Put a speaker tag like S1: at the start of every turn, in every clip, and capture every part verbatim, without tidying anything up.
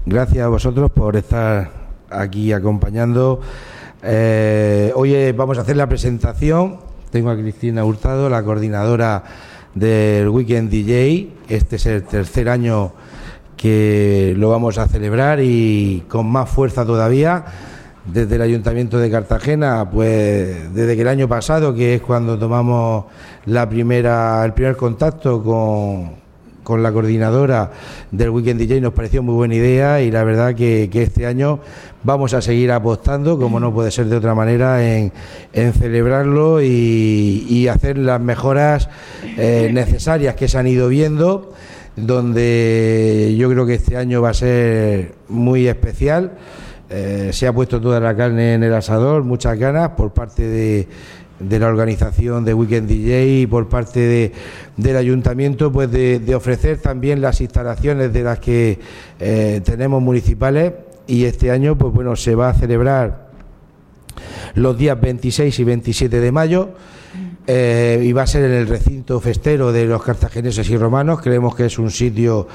S1: Gracias a vosotros por estar aquí acompañando. Eh, hoy vamos a hacer la presentación. Tengo a Cristina Hurtado, la coordinadora del Weekend D J. Este es el tercer año que lo vamos a celebrar y con más fuerza todavía. Desde el Ayuntamiento de Cartagena, pues desde que el año pasado, que es cuando tomamos la primera, el primer contacto con, con la coordinadora del Weekend D J, nos pareció muy buena idea y la verdad que, que este año vamos a seguir apostando, como no puede ser de otra manera, en, en celebrarlo y, y hacer las mejoras eh, necesarias que se han ido viendo, donde yo creo que este año va a ser muy especial. Eh, se ha puesto toda la carne en el asador, muchas ganas por parte de, de la organización de Weekend D J y por parte de, del ayuntamiento, pues de, de ofrecer también las instalaciones de las que eh, tenemos municipales, y este año pues bueno, se va a celebrar los días veintiséis y veintisiete de mayo. Eh, y va a ser en el recinto festero de los cartagineses y romanos. Creemos que es un sitio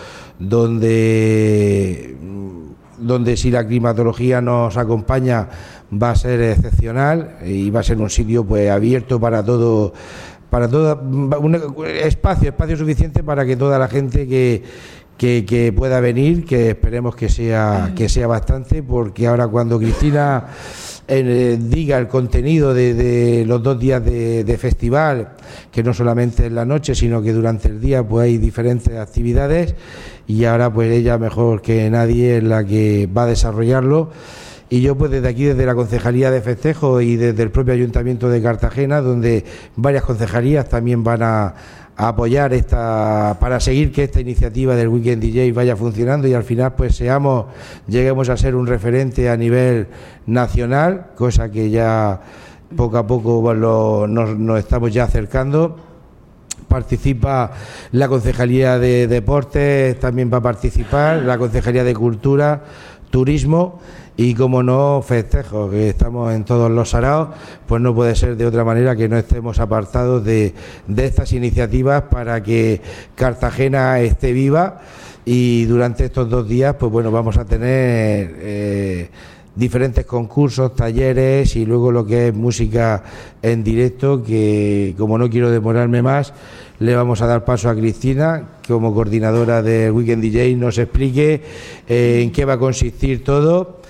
S1: donde donde si la climatología nos acompaña va a ser excepcional y va a ser un sitio pues abierto para todo, para todo un espacio, espacio suficiente para que toda la gente que, que, que pueda venir, que esperemos que sea, que sea bastante, porque ahora cuando Cristina eh, diga el contenido de, de los dos días de, de festival, que no solamente en la noche, sino que durante el día pues hay diferentes actividades, y ahora pues ella mejor que nadie es la que va a desarrollarlo. Y yo pues desde aquí, desde la Concejalía de Festejo y desde el propio Ayuntamiento de Cartagena, donde varias concejalías también van a, a apoyar esta, para seguir que esta iniciativa del Weekend D J vaya funcionando y al final pues seamos, lleguemos a ser un referente a nivel nacional, cosa que ya poco a poco pues, lo, nos, nos estamos ya acercando. Participa la Concejalía de Deportes, también va a participar la Concejalía de Cultura, Turismo y, como no, Festejo, que estamos en todos los saraos, pues no puede ser de otra manera que no estemos apartados de, de estas iniciativas para que Cartagena esté viva. Y durante estos dos días, pues bueno, vamos a tener eh, diferentes concursos, talleres y luego lo que es música en directo, que como no quiero demorarme más, le vamos a dar paso a Cristina, como coordinadora del Weekend D J, nos explique eh, en qué va a consistir todo.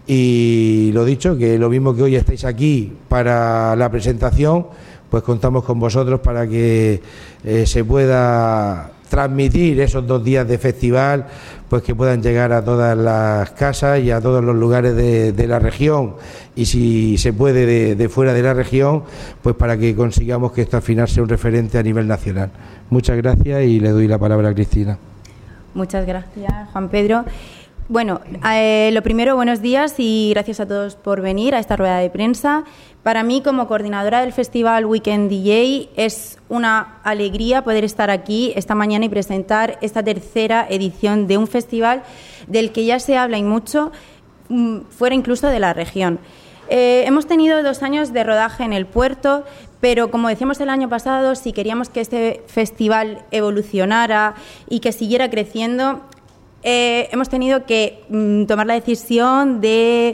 S1: Y lo dicho, que lo mismo que hoy estáis aquí para la presentación, pues contamos con vosotros para que eh, se pueda transmitir esos dos días de festival, pues que puedan llegar a todas las casas y a todos los lugares de, de la región, y si se puede de, de fuera de la región, pues para que consigamos que esto al final sea un referente a nivel nacional. Muchas gracias y le doy la palabra a Cristina.
S2: Muchas gracias, Juan Pedro. Bueno, eh, lo primero, buenos días y gracias a todos por venir a esta rueda de prensa. Para mí, como coordinadora del Festival Weekend D J, es una alegría poder estar aquí esta mañana y presentar esta tercera edición de un festival del que ya se habla y mucho, fuera incluso de la región. Eh, hemos tenido dos años de rodaje en el puerto, pero como decíamos el año pasado, si queríamos que este festival evolucionara y que siguiera creciendo, Eh, hemos tenido que mm, tomar la decisión de,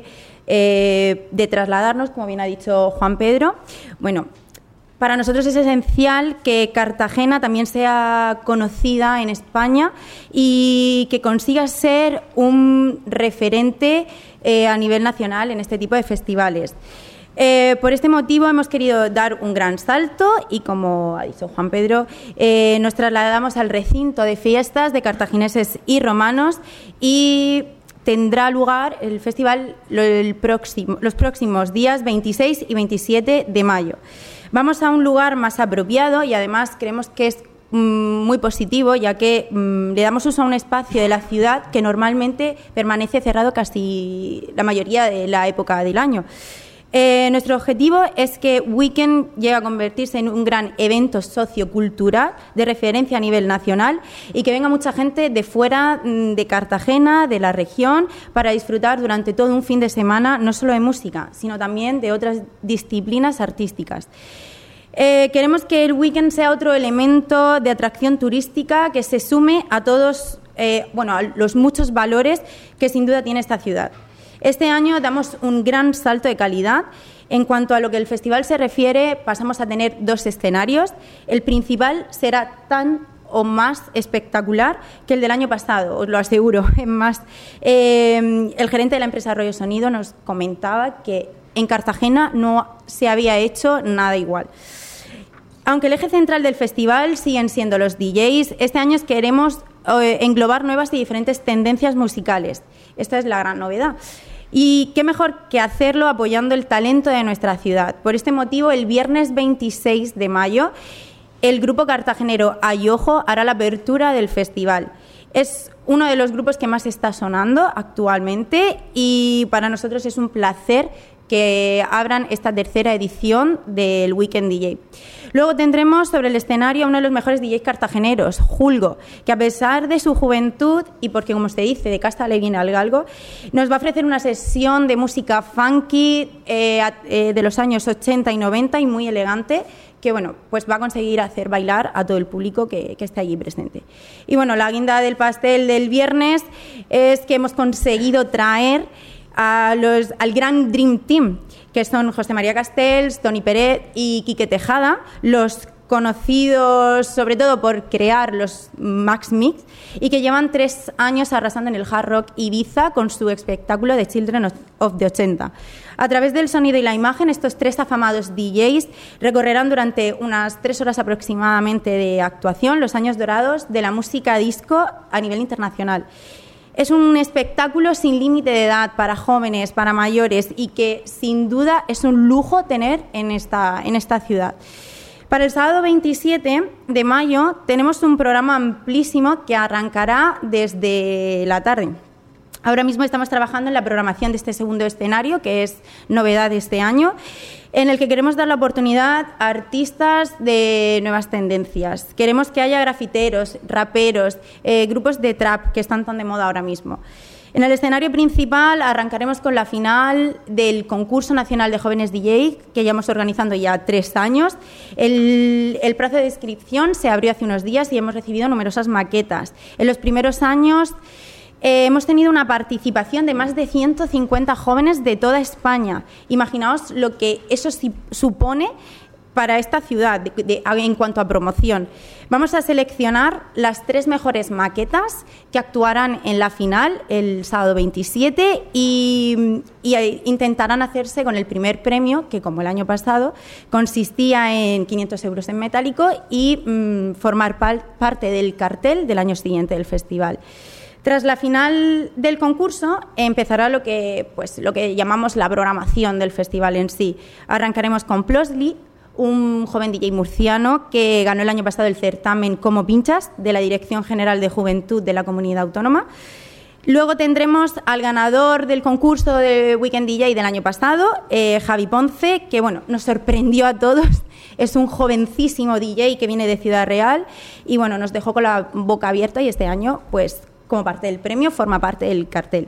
S2: eh, de trasladarnos, como bien ha dicho Juan Pedro. Bueno, para nosotros es esencial que Cartagena también sea conocida en España y que consiga ser un referente eh, a nivel nacional en este tipo de festivales. Eh, por este motivo hemos querido dar un gran salto y, como ha dicho Juan Pedro, eh, nos trasladamos al recinto de fiestas de cartagineses y romanos y tendrá lugar el festival el próximo, los próximos días veintiséis y veintisiete de mayo. Vamos a un lugar más apropiado y además creemos que es mmm, muy positivo, ya que mmm, le damos uso a un espacio de la ciudad que normalmente permanece cerrado casi la mayoría de la época del año. Eh, nuestro objetivo es que Weekend llegue a convertirse en un gran evento sociocultural de referencia a nivel nacional y que venga mucha gente de fuera de Cartagena, de la región, para disfrutar durante todo un fin de semana no solo de música, sino también de otras disciplinas artísticas. Eh, queremos que el Weekend sea otro elemento de atracción turística que se sume a todos eh, bueno, a los muchos valores que sin duda tiene esta ciudad. Este año damos un gran salto de calidad. En cuanto a lo que el festival se refiere, pasamos a tener dos escenarios. El principal será tan o más espectacular que el del año pasado, os lo aseguro. Es más, eh, el gerente de la empresa Rollo Sonido nos comentaba que en Cartagena no se había hecho nada igual. Aunque el eje central del festival siguen siendo los D Js, este año queremos eh, englobar nuevas y diferentes tendencias musicales. Esta es la gran novedad. Y qué mejor que hacerlo apoyando el talento de nuestra ciudad. Por este motivo, el viernes veintiséis de mayo, el grupo cartagenero Ayojo hará la apertura del festival. Es uno de los grupos que más está sonando actualmente y para nosotros es un placer que abran esta tercera edición del Weekend D J. Luego tendremos sobre el escenario a uno de los mejores D Js cartageneros, Julgo, que a pesar de su juventud y porque, como se dice, de casta le viene al galgo, nos va a ofrecer una sesión de música funky eh, eh, de los años ochenta y noventa y muy elegante, que bueno, pues va a conseguir hacer bailar a todo el público que, que esté allí presente. Y bueno, la guinda del pastel del viernes es que hemos conseguido traer a los, al gran Dream Team, que son José María Castells, Toni Peret y Quique Tejada, los conocidos sobre todo por crear los Max Mix y que llevan tres años arrasando en el hard rock Ibiza con su espectáculo de Children of the ochenta. A través del sonido y la imagen, estos tres afamados D Js recorrerán durante unas tres horas aproximadamente de actuación los años dorados de la música disco a nivel internacional. Es un espectáculo sin límite de edad para jóvenes, para mayores y que sin duda es un lujo tener en esta, en esta ciudad. Para el sábado veintisiete de mayo tenemos un programa amplísimo que arrancará desde la tarde. Ahora mismo estamos trabajando en la programación de este segundo escenario, que es novedad de este año, en el que queremos dar la oportunidad a artistas de nuevas tendencias. Queremos que haya grafiteros, raperos, eh, grupos de trap que están tan de moda ahora mismo. En el escenario principal arrancaremos con la final del Concurso Nacional de Jóvenes D J, que llevamos organizando ya tres años. El, el plazo de inscripción se abrió hace unos días y hemos recibido numerosas maquetas. En los primeros años Eh, hemos tenido una participación de más de ciento cincuenta jóvenes de toda España. Imaginaos lo que eso si, supone para esta ciudad de, de, en cuanto a promoción. Vamos a seleccionar las tres mejores maquetas que actuarán en la final el sábado veintisiete y, y intentarán hacerse con el primer premio, que como el año pasado consistía en quinientos euros en metálico y mm, formar pal, parte del cartel del año siguiente del festival. Tras la final del concurso empezará lo que, pues, lo que llamamos la programación del festival en sí. Arrancaremos con Plosly, un joven D J murciano que ganó el año pasado el certamen Como Pinchas de la Dirección General de Juventud de la Comunidad Autónoma. Luego tendremos al ganador del concurso de Weekend D J del año pasado, eh, Javi Ponce, que bueno, nos sorprendió a todos. Es un jovencísimo D J que viene de Ciudad Real y bueno, nos dejó con la boca abierta y este año, pues, como parte del premio, forma parte del cartel.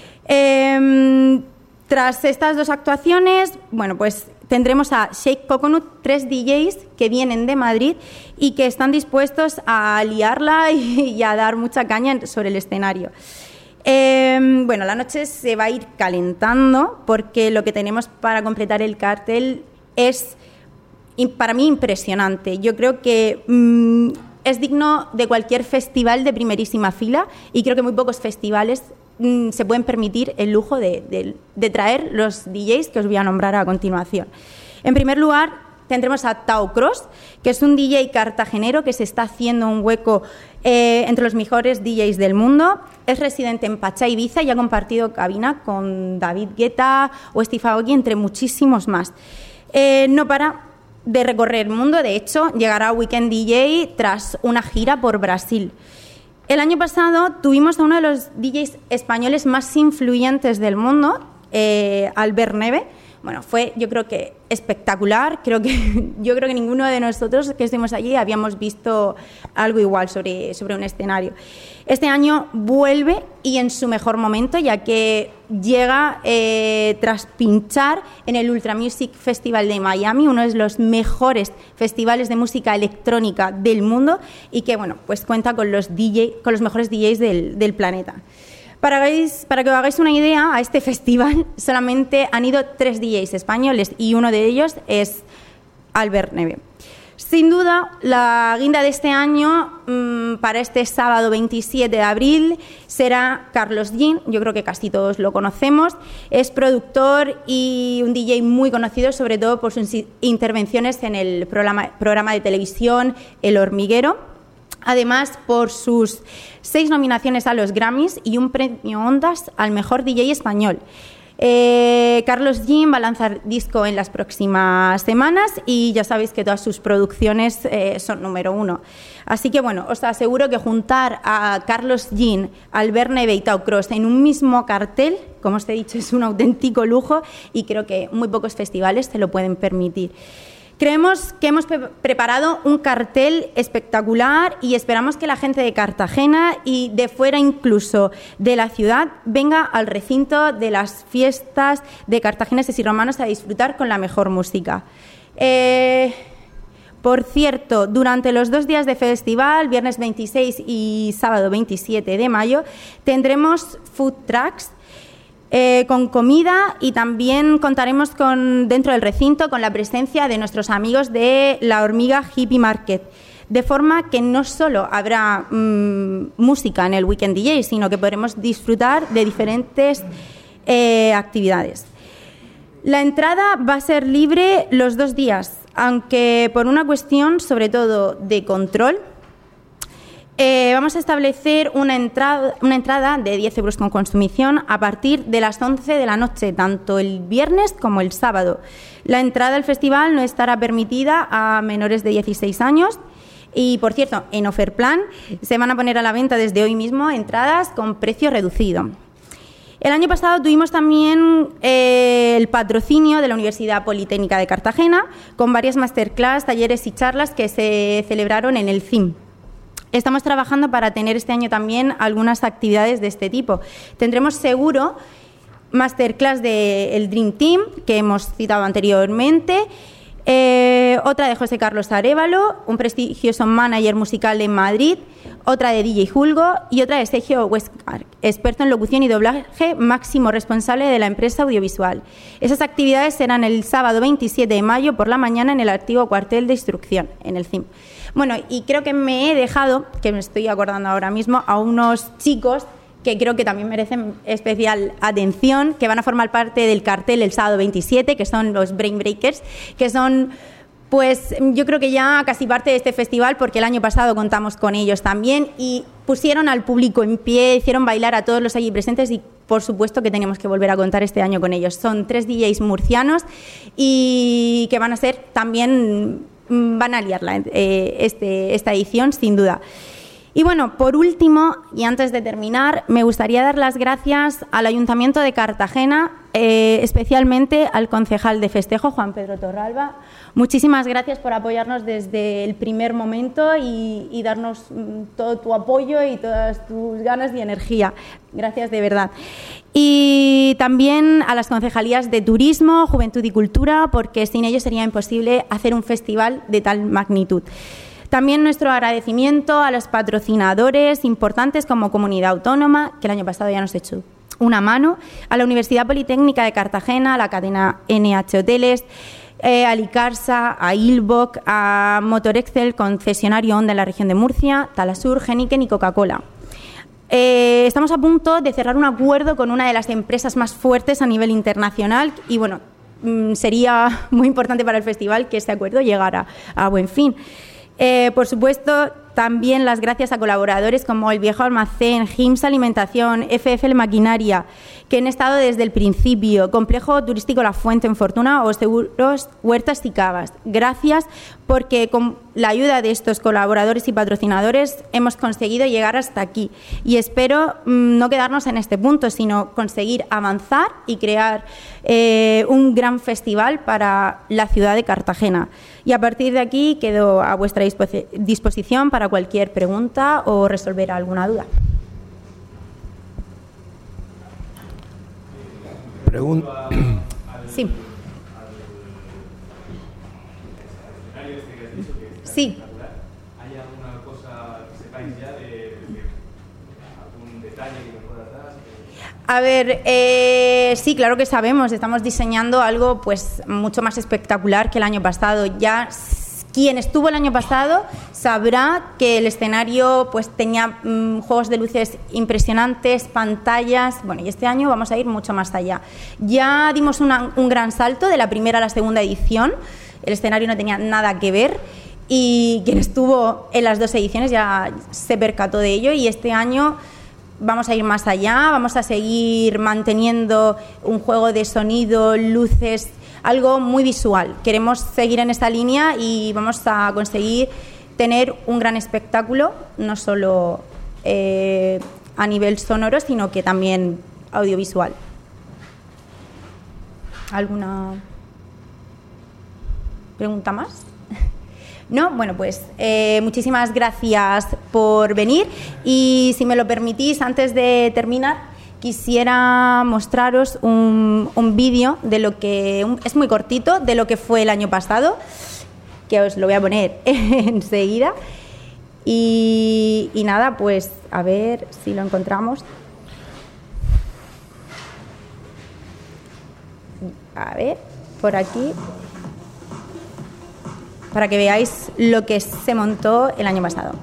S2: Eh, tras estas dos actuaciones, bueno, pues tendremos a Shake Coconut, tres D Js que vienen de Madrid y que están dispuestos a liarla y, y a dar mucha caña sobre el escenario. Eh, bueno, la noche se va a ir calentando porque lo que tenemos para completar el cartel es, para mí, impresionante. Yo creo que Mmm, es digno de cualquier festival de primerísima fila y creo que muy pocos festivales mmm, se pueden permitir el lujo de, de, de traer los D Js que os voy a nombrar a continuación. En primer lugar, tendremos a Tao Cross, que es un D J cartagenero que se está haciendo un hueco eh, entre los mejores D Js del mundo. Es residente en Pachá, Ibiza y ha compartido cabina con David Guetta o Steve Aoki, entre muchísimos más. Eh, no para de recorrer el mundo, de hecho, llegará a Weekend D J tras una gira por Brasil. El año pasado tuvimos a uno de los D Js españoles más influyentes del mundo, eh, Albert Neve, Bueno, fue yo creo que espectacular, creo que yo creo que ninguno de nosotros que estuvimos allí habíamos visto algo igual sobre, sobre un escenario. Este año vuelve y en su mejor momento, ya que llega eh, tras pinchar en el Ultra Music Festival de Miami, uno de los mejores festivales de música electrónica del mundo y que bueno, pues cuenta con los D J, con los mejores D Js del, del planeta. Para, hagáis, para que os hagáis una idea, a este festival solamente han ido tres D Js españoles y uno de ellos es Albert Neve. Sin duda, la guinda de este año, mmm, para este sábado veintisiete de abril, será Carlos Jean. Yo creo que casi todos lo conocemos. Es productor y un D J muy conocido, sobre todo por sus intervenciones en el programa, programa de televisión El Hormiguero. Además, por sus seis nominaciones a los Grammys y un premio Ondas al mejor D J español. Eh, Carlos Jean va a lanzar disco en las próximas semanas y ya sabéis que todas sus producciones eh, son número uno. Así que bueno, os aseguro que juntar a Carlos Jean, Albert Neve y Tau Cross en un mismo cartel, como os he dicho, es un auténtico lujo y creo que muy pocos festivales se lo pueden permitir. Creemos que hemos pre- preparado un cartel espectacular y esperamos que la gente de Cartagena y de fuera incluso de la ciudad venga al recinto de las fiestas de cartagineses y romanos a disfrutar con la mejor música. Eh, por cierto, durante los dos días de festival, viernes veintiséis y sábado veintisiete de mayo, tendremos food trucks Eh, con comida y también contaremos con, dentro del recinto con la presencia de nuestros amigos de La Hormiga Hippie Market, de forma que no solo habrá mmm, música en el Weekend D J, sino que podremos disfrutar de diferentes eh, actividades. La entrada va a ser libre los dos días, aunque por una cuestión sobre todo de control, Eh, vamos a establecer una entrada, una entrada de diez euros con consumición a partir de las once de la noche, tanto el viernes como el sábado. La entrada al festival no estará permitida a menores de dieciséis años y, por cierto, en Offerplan se van a poner a la venta desde hoy mismo entradas con precio reducido. El año pasado tuvimos también eh, el patrocinio de la Universidad Politécnica de Cartagena con varias masterclass, talleres y charlas que se celebraron en el C I M. Estamos trabajando para tener este año también algunas actividades de este tipo. Tendremos seguro masterclass del Dream Team, que hemos citado anteriormente, eh, otra de José Carlos Arévalo, un prestigioso manager musical en Madrid, otra de D J Julgo y otra de Sergio Huescar, experto en locución y doblaje, máximo responsable de la empresa audiovisual. Esas actividades serán el sábado veintisiete de mayo por la mañana en el antiguo cuartel de instrucción, en el C I M. Bueno, y creo que me he dejado, que me estoy acordando ahora mismo, a unos chicos que creo que también merecen especial atención, que van a formar parte del cartel el sábado veintisiete, que son los Brain Breakers, que son, pues yo creo que ya casi parte de este festival, porque el año pasado contamos con ellos también y pusieron al público en pie, hicieron bailar a todos los allí presentes y por supuesto que tenemos que volver a contar este año con ellos. Son tres D Js murcianos y que van a ser también... van a liarla eh, este, esta edición, sin duda. Y bueno, por último, y antes de terminar, me gustaría dar las gracias al Ayuntamiento de Cartagena, eh, especialmente al concejal de festejo, Juan Pedro Torralba. Muchísimas gracias por apoyarnos desde el primer momento y, y darnos todo tu apoyo y todas tus ganas y energía. Gracias de verdad. Y también a las concejalías de Turismo, Juventud y Cultura, porque sin ellos sería imposible hacer un festival de tal magnitud. También nuestro agradecimiento a los patrocinadores importantes como Comunidad Autónoma, que el año pasado ya nos echó una mano, a la Universidad Politécnica de Cartagena, a la cadena N H Hoteles, eh, a Licarsa, a Ilboc, a Motorexcel, concesionario Honda en la región de Murcia, Talasur, Heineken y Coca-Cola. Eh, estamos a punto de cerrar un acuerdo con una de las empresas más fuertes a nivel internacional y, bueno, mmm, sería muy importante para el festival que este acuerdo llegara a buen fin. Eh, por supuesto, también las gracias a colaboradores como El Viejo Almacén, G I M S Alimentación, F F L Maquinaria, que han estado desde el principio. Complejo Turístico La Fuente en Fortuna o Seguros Huertas y Cavas. Gracias, porque con la ayuda de estos colaboradores y patrocinadores hemos conseguido llegar hasta aquí. Y espero mmm, no quedarnos en este punto, sino conseguir avanzar y crear eh, un gran festival para la ciudad de Cartagena. Y a partir de aquí quedo a vuestra disposición para cualquier pregunta o resolver alguna duda.
S1: Pregunta.
S2: Sí. Sí.
S3: ¿Hay alguna cosa que sepáis ya de, de algún detalle que me puedas dar?
S2: A ver, eh, sí, claro que sabemos. Estamos diseñando algo pues mucho más espectacular que el año pasado. Ya quien estuvo el año pasado sabrá que el escenario pues tenía mmm, juegos de luces impresionantes, pantallas. Bueno, y este año vamos a ir mucho más allá. Ya dimos una, un gran salto de la primera a la segunda edición. El escenario no tenía nada que ver. Y quien estuvo en las dos ediciones ya se percató de ello, y este año vamos a ir más allá, vamos a seguir manteniendo un juego de sonido, luces, algo muy visual. Queremos seguir en esta línea y vamos a conseguir tener un gran espectáculo, no solo eh, a nivel sonoro, sino que también audiovisual. ¿Alguna pregunta más? No, bueno, pues eh, muchísimas gracias por venir, y si me lo permitís, antes de terminar, quisiera mostraros un, un vídeo de lo que, un, es muy cortito, de lo que fue el año pasado, que os lo voy a poner enseguida, y, y nada, pues a ver si lo encontramos. A ver, por aquí, para que veáis lo que se montó el año pasado.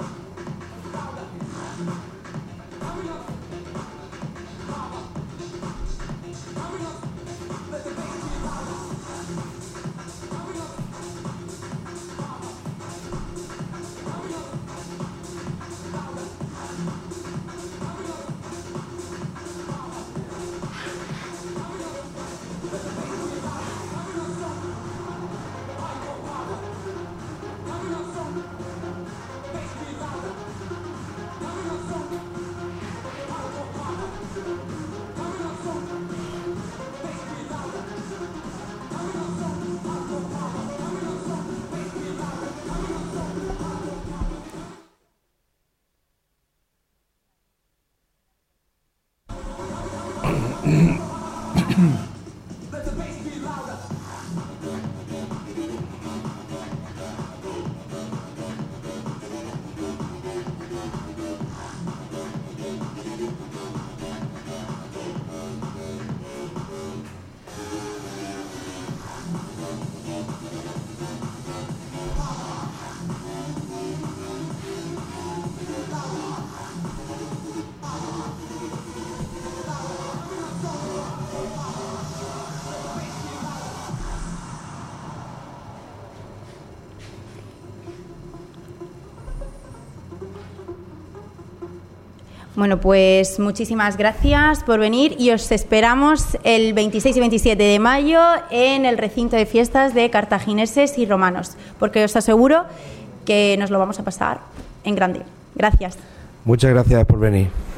S2: Bueno, pues muchísimas gracias por venir, y os esperamos el veintiséis y veintisiete de mayo en el recinto de fiestas de cartagineses y romanos, porque os aseguro que nos lo vamos a pasar en grande. Gracias.
S1: Muchas gracias por venir.